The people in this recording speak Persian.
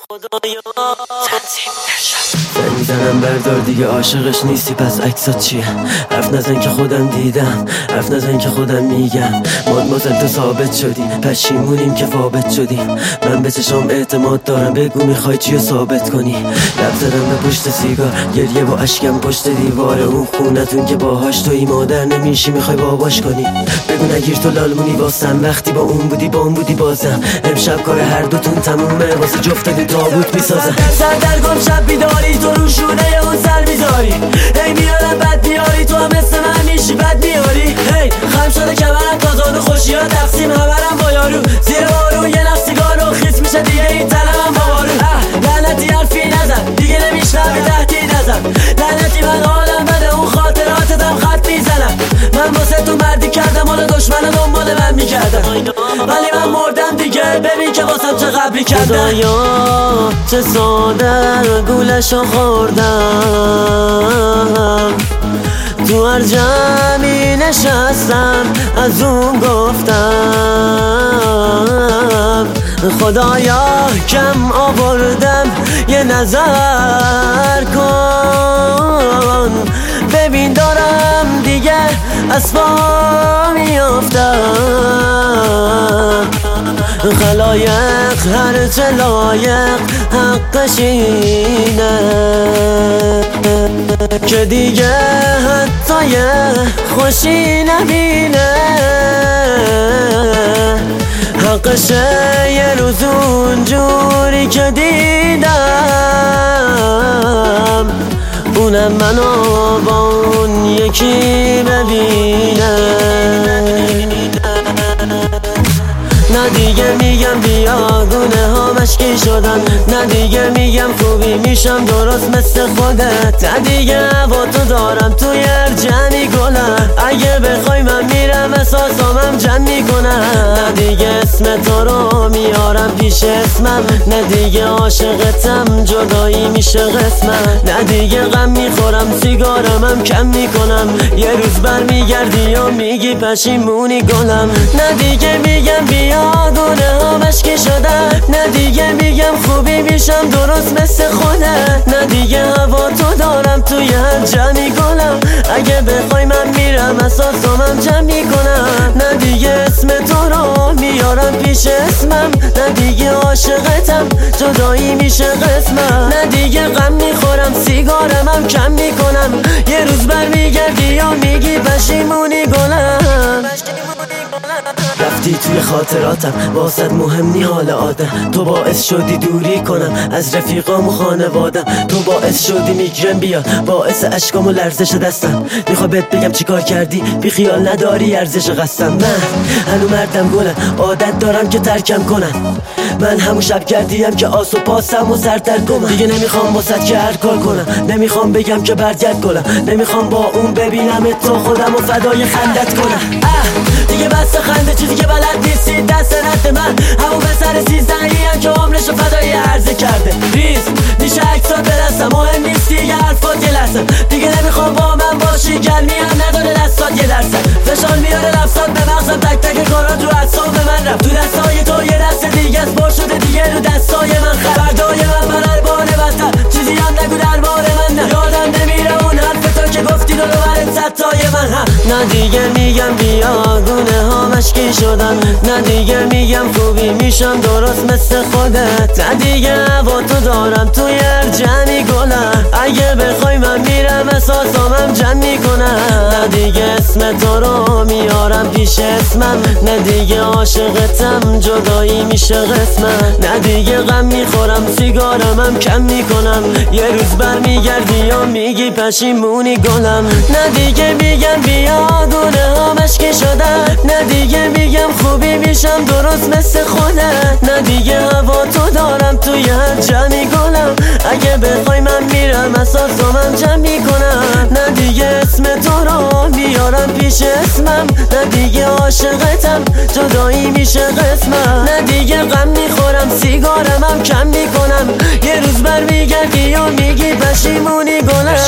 زنگ میزنم بردار دیگه عاشقش نیستی، پس عکسات چیه؟ حرف نزن که خودم دیدم، حرف نزن که خودم میگم. مادمازل تو ثابت شدی، پشیمونیم که ثابت شدیم. من به چشام اعتماد دارم، بگو میخوای چیو ثابت کنی. لب زدم به پشت سیگار، گریه و اشکم پشت دیوار اون خونتون که باهاش توی مادر نمیشی، میخوای باباش کنی. بگو نگیر تو لالمونی واسم، وقتی با اون بودی با اون بودی بازم. امشب کار هر دوتون تمومه، واسه جفتتون تابوت میسازم. سردرگم شب بیداری، تو رو شونه اون سر میذاری. هی میارم بد میاری، تو هم مثل من میشی بد میاری. هی خم شده کمرم تازان و خوشی ها تقسیم همرم با یارو. زیر بارون یه نفس سیگار و خیس میشه دیگه این تنمم با بارون. لعنتی حرفی نزن دیگه نمیشنوی، تهدید نزن. لعنتی من حالم بده، اون خاطراتتم خط میزنم. من واسه تو مردی کردم، حالا دشمن دنبال من میکردم، ولی من مردم دیگه. ببین که واسم چه قبلی کردم. خدایا چه ساده گولشو خوردم، تو هر جمعی نشستم از اون گفتم. خدایا کم آوردم یه نظر کن، ببین دارم دیگه از پا میافتم. خلایق هر چه لایق حقش اینه که دیگه حتی یه خوشی نبینه. حقشه یه روز اونجوری که دیدم، اونم منو با اون یکی ببینه. نه دیگه میگم بیاگونه ها مشکی شدن، نه دیگه میگم خوبی میشم درست مثل خودت. نه دیگه هوا تو دارم توی هر جمعی گلم، اگه بخوای من میرم احساسامم جمع میکنم. نه دیگه اسم تو رو میارم پیش اسمم، نه دیگه عاشقتم جدایی میشه قسمم. نه دیگه غم میخورم سیگارمم کم میکنم، یه روز برمیگردی و میگی پشیمونی گلم. نه دیگه میگم بیاگونه ها مشکی شدن، نه دیگه میگم خوبی میشم درست مثل خودت. نه دیگه هوا تو دارم توی هر جمعی گلم، اگه بخوای من میرم اساسامم جمع میکنم. نه دیگه اسم تو رو میارم پیش اسمم، نه دیگه عاشقتم جدایی میشه قسمم. نه دیگه غم میخورم سیگارمم کم میکنم، یه روز برمیگردی یا میگی پشیمونی گلم. رفتی توی خاطراتم، واسد مهم نی حال آدم. تو باعث شدی دوری کنم از رفیقام و خانوادم، تو باعث شدی میگرن بیاد، باعث اشکام و لرزش دستم. میخوای بهت بگم چی کار کردی، بی خیال نداری ارزش قصدم. من هنو مردم گلم، عادت دارم که ترکم کنم. من همون شب کردیم که آس و پاسم و سردرگمم. دیگه نمیخوام واسد که هر کار کنم، نمیخوام بگم که برگرد گلم، نمیخوام با اون ببینم تو خودم و فدای خندت کنم. دیگه بس خنده چیزی که بلد نیستی دست رد من. همون پسر 13 هم که عمرشو فدای عرضه کرده. ریز میشه عکسات برسم، مهم نیست دیگه حرفات یه لحظه. دیگه نمیخوام با من باشی، گرمی هم نداره دستات یه درصد. فشار میاره لفظات به مغزم، تک تک کارات رو اعصاب من رفت. تو دستای تو یه دست دیگه است بار شده دیگه رو دستای من. خبردای من بار بدتر چیزی هم نگو درباره من. نه یادم نمیره اون حرف تو که گفتی دلو برد ستای من. نه دیگه میگم بیاگونه ها مشکی شدن، نه دیگه میگم خوبی میشم درست مثل خودت. نه دیگه هوا تو دارم توی هر جمعی گلم، اگه بخوای من میرم احساسامم جمع میکنم. نه دیگه اسم تو رو میارم پیش اسمم، نه دیگه عاشقتم جدایی میشه قسمم. نه دیگه غم میخورم سیگارمم کم میکنم، یه روز برمیگردی یا میگی پشیمونی گلم. نه دیگه میگم بیاگونه ها مشکی شدن، نه دیگه میگم خوبی میشم درست مثل خودت. نه دیگه هوا تو دارم توی هر جمعی گلم، اگه بخوای من میرم اساسامم جمع میکنم. نه دیگه اسم تو رو میارم پیش اسمم، نه دیگه عاشقتم جدایی میشه قسمم. نه دیگه غم میخورم سیگارمم کم میکنم، یه روز برمیگردی یا میگی پشیمونی گلم.